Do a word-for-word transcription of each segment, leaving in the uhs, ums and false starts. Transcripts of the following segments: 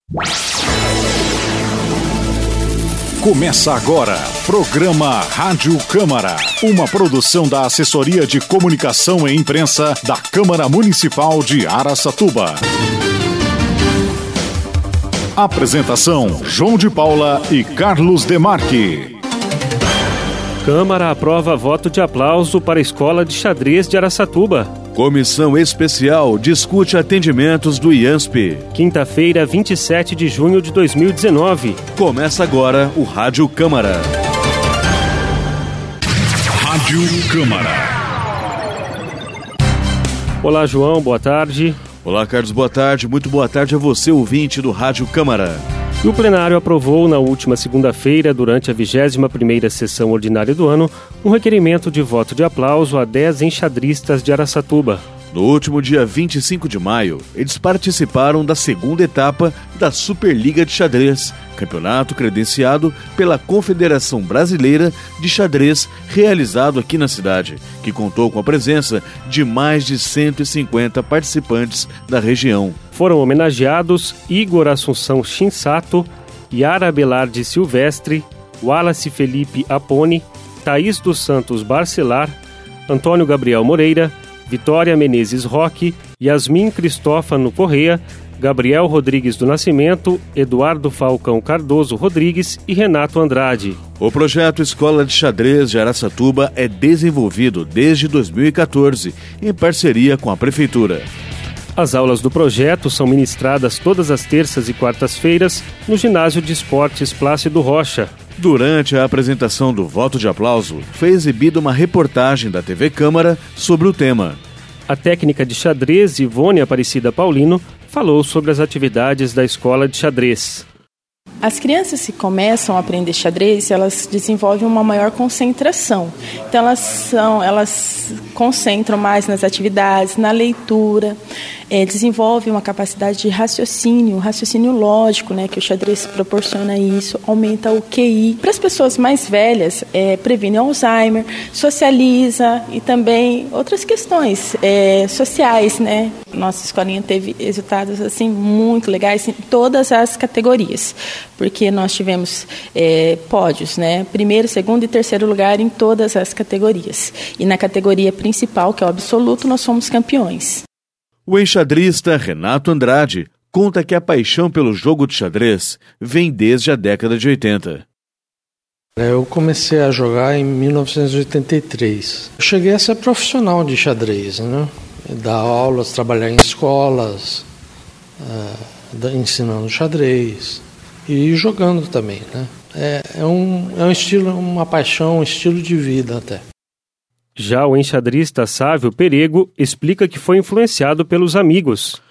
Começa agora, programa Rádio Câmara, uma produção da Assessoria de Comunicação e Imprensa da Câmara Municipal de Araçatuba. Apresentação, João de Paula e Carlos Demarque. Câmara aprova voto de aplauso para a Escola de Xadrez de Araçatuba. Comissão Especial discute atendimentos do I A N S P. Quinta-feira, vinte e sete de junho de dois mil e dezenove. Começa agora o Rádio Câmara. Rádio Câmara. Olá, João, boa tarde. Olá, Carlos, boa tarde. Muito boa tarde a você, ouvinte do Rádio Câmara. E o plenário aprovou na última segunda-feira, durante a vigésima primeira sessão ordinária do ano, um requerimento de voto de aplauso a dez enxadristas de Araçatuba. No último dia vinte e cinco de maio, eles participaram da segunda etapa da Superliga de Xadrez, campeonato credenciado pela Confederação Brasileira de Xadrez, realizado aqui na cidade, que contou com a presença de mais de cento e cinquenta participantes da região. Foram homenageados Igor Assunção Shinsato, Yara Belardi Silvestre, Wallace Felipe Apone, Thaís dos Santos Barcelar, Antônio Gabriel Moreira, Vitória Menezes Roque, Yasmin Cristófano Correia, Gabriel Rodrigues do Nascimento, Eduardo Falcão Cardoso Rodrigues e Renato Andrade. O projeto Escola de Xadrez de Araçatuba é desenvolvido desde dois mil e quatorze, em parceria com a Prefeitura. As aulas do projeto são ministradas todas as terças e quartas-feiras no Ginásio de Esportes Plácido Rocha. Durante a apresentação do voto de aplauso, foi exibida uma reportagem da T V Câmara sobre o tema. A técnica de xadrez, Ivone Aparecida Paulino, falou sobre as atividades da escola de xadrez. As crianças que começam a aprender xadrez, elas desenvolvem uma maior concentração. Então, elas, são, elas concentram mais nas atividades, na leitura, é, desenvolvem uma capacidade de raciocínio, raciocínio lógico, né, que o xadrez proporciona isso, aumenta o Q I. Para as pessoas mais velhas, é, previne Alzheimer, socializa e também outras questões é, sociais, né? Nossa escolinha teve resultados assim, muito legais em todas as categorias, porque nós tivemos é, pódios, né? Primeiro, segundo e terceiro lugar em todas as categorias. E na categoria principal, que é o absoluto, nós fomos campeões. O enxadrista Renato Andrade conta que a paixão pelo jogo de xadrez vem desde a década de oitenta. Eu comecei a jogar em mil novecentos e oitenta e três. Eu cheguei a ser profissional de xadrez, né? Dar aulas, trabalhar em escolas, uh, ensinando xadrez e jogando também, né? É, é, um, é um estilo, uma paixão, um estilo de vida até. Já o enxadrista Sávio Perego explica que foi influenciado pelos amigos.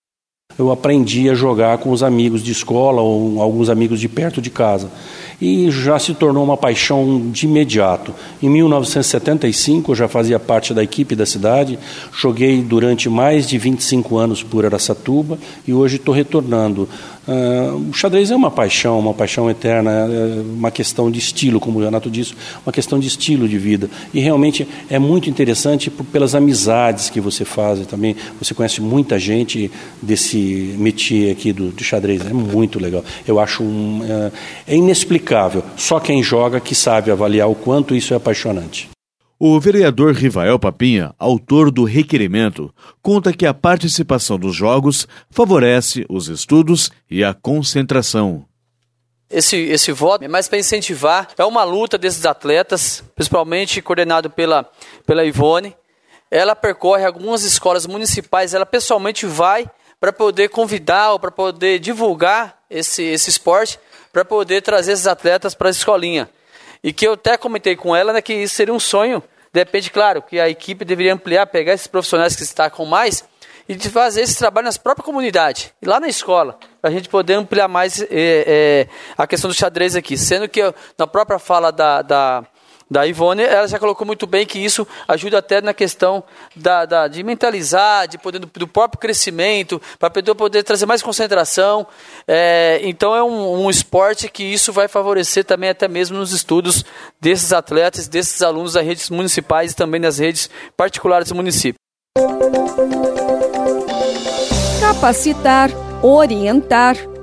Eu aprendi a jogar com os amigos de escola ou alguns amigos de perto de casa. E já se tornou uma paixão de imediato. Em mil novecentos e setenta e cinco, eu já fazia parte da equipe da cidade, joguei durante mais de vinte e cinco anos por Araçatuba e hoje estou retornando. Uh, o xadrez é uma paixão, uma paixão eterna, é uma questão de estilo, como o Renato disse, uma questão de estilo de vida. E realmente é muito interessante por, pelas amizades que você faz também. Você conhece muita gente desse métier aqui do, do xadrez, é muito legal. Eu acho um, é, é inexplicável. Só quem joga que sabe avaliar o quanto isso é apaixonante. O vereador Rivael Papinha, autor do requerimento, conta que a participação dos jogos favorece os estudos e a concentração. Esse, esse voto é mais para incentivar, é uma luta desses atletas, principalmente coordenado pela, pela Ivone. Ela percorre algumas escolas municipais, ela pessoalmente vai para poder convidar ou para poder divulgar esse, esse esporte, para poder trazer esses atletas para a escolinha. E que eu até comentei com ela, né, que isso seria um sonho. Depende, claro, que a equipe deveria ampliar, pegar esses profissionais que se destacam mais e de fazer esse trabalho nas próprias comunidades, e lá na escola, para a gente poder ampliar mais é, é, a questão do xadrez aqui. Sendo que eu, na própria fala da, da, da Ivone, ela já colocou muito bem que isso ajuda até na questão da, da, de mentalizar, de poder, do, do próprio crescimento, para poder, poder trazer mais concentração. É, então é um, um esporte que isso vai favorecer também até mesmo nos estudos desses atletas, desses alunos das redes municipais e também nas redes particulares do município. Capacitar, orientar,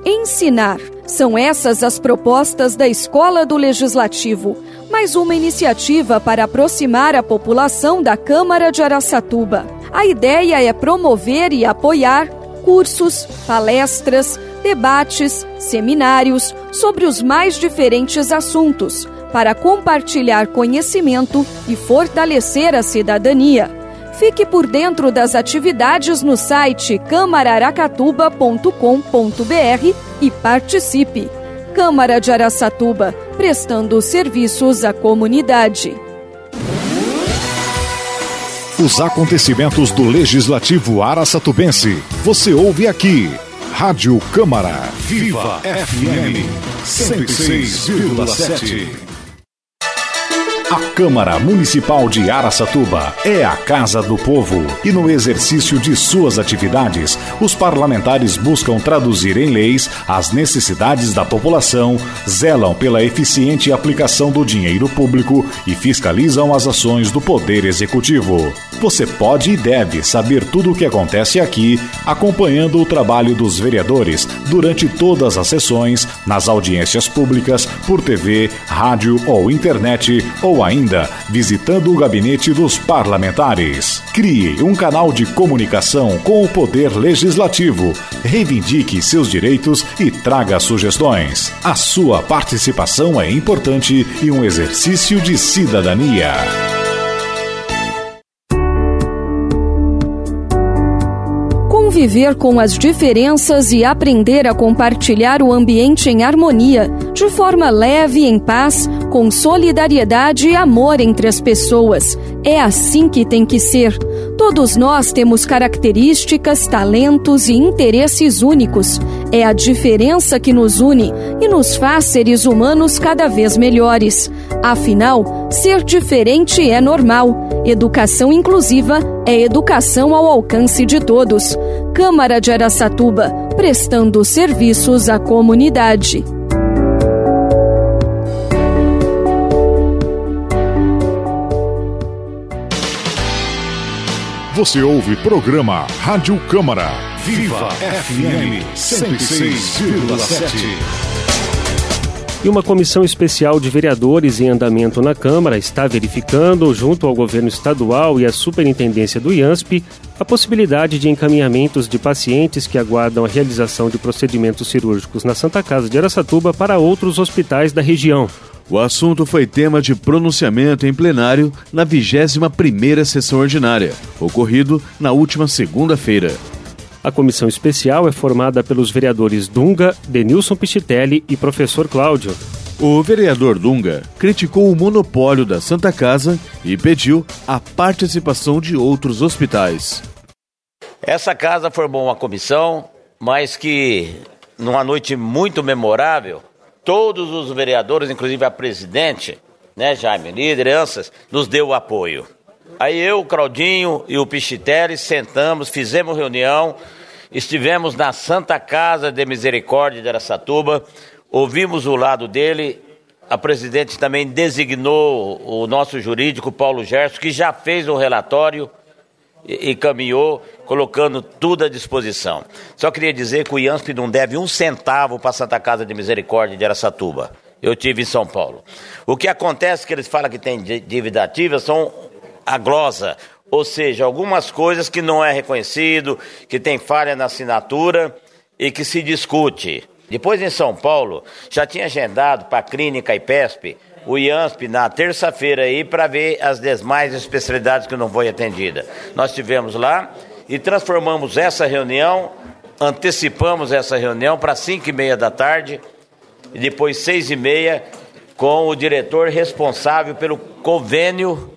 ensinar. São essas as propostas da Escola do Legislativo, mais uma iniciativa para aproximar a população da Câmara de Araçatuba. A ideia é promover e apoiar cursos, palestras, debates, seminários sobre os mais diferentes assuntos, para compartilhar conhecimento e fortalecer a cidadania. Fique por dentro das atividades no site câmara aracatuba ponto com ponto br e participe. Câmara de Araçatuba, prestando serviços à comunidade. Os acontecimentos do Legislativo araçatubense, você ouve aqui. Rádio Câmara, Viva F M, cento e seis vírgula sete. A Câmara Municipal de Araçatuba é a Casa do Povo e no exercício de suas atividades, os parlamentares buscam traduzir em leis as necessidades da população, zelam pela eficiente aplicação do dinheiro público e fiscalizam as ações do Poder Executivo. Você pode e deve saber tudo o que acontece aqui, acompanhando o trabalho dos vereadores durante todas as sessões, nas audiências públicas, por T V, rádio ou internet, ou ainda visitando o gabinete dos parlamentares. Crie um canal de comunicação com o Poder Legislativo, reivindique seus direitos e traga sugestões. A sua participação é importante e um exercício de cidadania. Conviver com as diferenças e aprender a compartilhar o ambiente em harmonia, de forma leve e em paz, com solidariedade e amor entre as pessoas. É assim que tem que ser. Todos nós temos características, talentos e interesses únicos. É a diferença que nos une e nos faz seres humanos cada vez melhores. Afinal, ser diferente é normal. Educação inclusiva é educação ao alcance de todos. Câmara de Araçatuba, prestando serviços à comunidade. Você ouve programa Rádio Câmara, Viva F M, cento e seis vírgula sete. E uma comissão especial de vereadores em andamento na Câmara está verificando, junto ao governo estadual e à superintendência do IANSP, a possibilidade de encaminhamentos de pacientes que aguardam a realização de procedimentos cirúrgicos na Santa Casa de Araçatuba para outros hospitais da região. O assunto foi tema de pronunciamento em plenário na vigésima primeira sessão ordinária, ocorrido na última segunda-feira. A comissão especial é formada pelos vereadores Dunga, Denilson Pichitelli e professor Cláudio. O vereador Dunga criticou o monopólio da Santa Casa e pediu a participação de outros hospitais. Essa casa formou uma comissão, mas que, numa noite muito memorável, todos os vereadores, inclusive a presidente, né, Jaime, lideranças, nos deu o apoio. Aí eu, o Claudinho e o Pichitelli sentamos, fizemos reunião, estivemos na Santa Casa de Misericórdia de Araçatuba, ouvimos o lado dele, a presidente também designou o nosso jurídico, Paulo Gerson, que já fez o relatório e, e caminhou, colocando tudo à disposição. Só queria dizer que o IANSP não deve um centavo para a Santa Casa de Misericórdia de Araçatuba. Eu tive em São Paulo. O que acontece que eles falam que tem dívida ativa são a glosa, ou seja, algumas coisas que não é reconhecido, que tem falha na assinatura e que se discute. Depois em São Paulo, já tinha agendado para a Clínica I P E S P, o IANSP na terça-feira aí para ver as demais especialidades que não foi atendida. Nós estivemos lá e transformamos essa reunião, antecipamos essa reunião para cinco e meia da tarde e depois seis e meia com o diretor responsável pelo convênio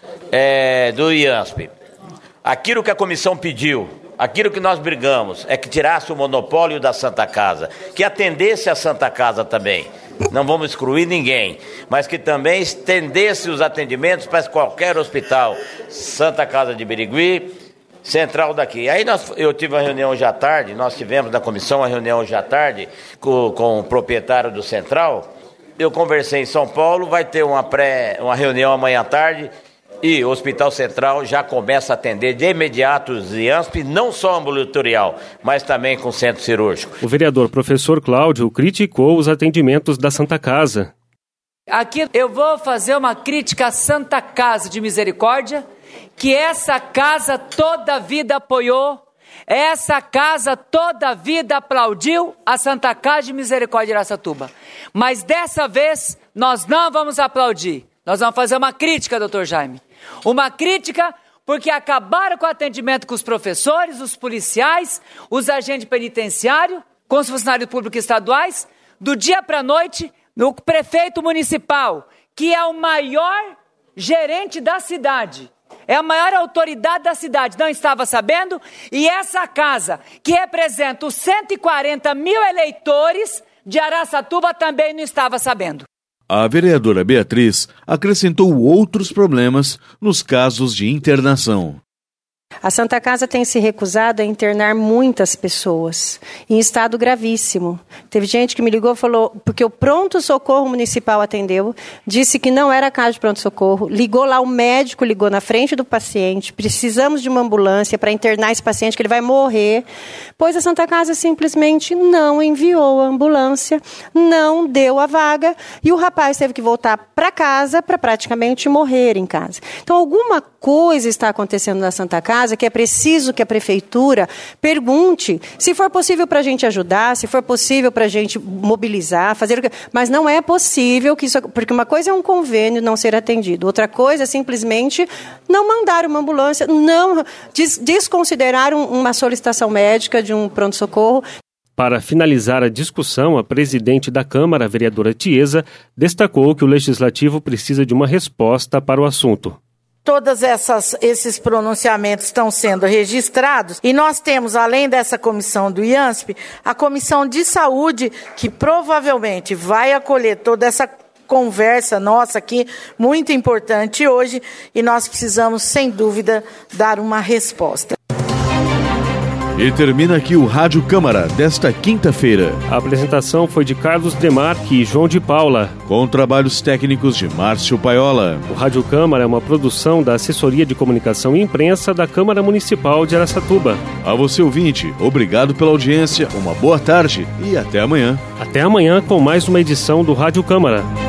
É, do IANSP. Aquilo que a comissão pediu, aquilo que nós brigamos, é que tirasse o monopólio da Santa Casa, que atendesse a Santa Casa também. Não vamos excluir ninguém, mas que também estendesse os atendimentos para qualquer hospital. Santa Casa de Birigui, central daqui. Aí nós, eu tive uma reunião hoje à tarde, nós tivemos na comissão uma reunião hoje à tarde com, com o proprietário do Central. Eu conversei em São Paulo, vai ter uma, pré, uma reunião amanhã à tarde, E o Hospital Central já começa a atender de imediato os I A S P, não só ambulatorial, mas também com centro cirúrgico. O vereador professor Cláudio criticou os atendimentos da Santa Casa. Aqui eu vou fazer uma crítica à Santa Casa de Misericórdia, que essa casa toda a vida apoiou, essa casa toda a vida aplaudiu a Santa Casa de Misericórdia de Araçatuba. Mas dessa vez nós não vamos aplaudir, nós vamos fazer uma crítica, doutor Jaime. Uma crítica porque acabaram com o atendimento com os professores, os policiais, os agentes penitenciários, com os funcionários públicos estaduais, do dia para a noite. O prefeito municipal, que é o maior gerente da cidade, é a maior autoridade da cidade, não estava sabendo, e essa casa, que representa os cento e quarenta mil eleitores de Araçatuba, também não estava sabendo. A vereadora Beatriz acrescentou outros problemas nos casos de internação. A Santa Casa tem se recusado a internar muitas pessoas em estado gravíssimo. Teve gente que me ligou e falou, porque o pronto-socorro municipal atendeu, disse que não era caso de pronto-socorro, ligou lá, o médico ligou na frente do paciente, precisamos de uma ambulância para internar esse paciente que ele vai morrer, pois a Santa Casa simplesmente não enviou a ambulância, não deu a vaga e o rapaz teve que voltar para casa para praticamente morrer em casa. Então alguma coisa está acontecendo na Santa Casa que é preciso que a prefeitura pergunte se for possível para a gente ajudar, se for possível para a gente mobilizar, fazer o que... Mas não é possível que isso... Porque uma coisa é um convênio não ser atendido, outra coisa é simplesmente não mandar uma ambulância, não des... desconsiderar um, uma solicitação médica de um pronto-socorro. Para finalizar a discussão, a presidente da Câmara, a vereadora Tiesa, destacou que o Legislativo precisa de uma resposta para o assunto. Todos esses pronunciamentos estão sendo registrados e nós temos, além dessa comissão do I A S P, a comissão de saúde, que provavelmente vai acolher toda essa conversa nossa aqui, muito importante hoje, e nós precisamos, sem dúvida, dar uma resposta. E termina aqui o Rádio Câmara desta quinta-feira. A apresentação foi de Carlos Demarque e João de Paula, com trabalhos técnicos de Márcio Paiola. O Rádio Câmara é uma produção da Assessoria de Comunicação e Imprensa da Câmara Municipal de Araçatuba. A você, ouvinte, obrigado pela audiência, uma boa tarde e até amanhã. Até amanhã com mais uma edição do Rádio Câmara.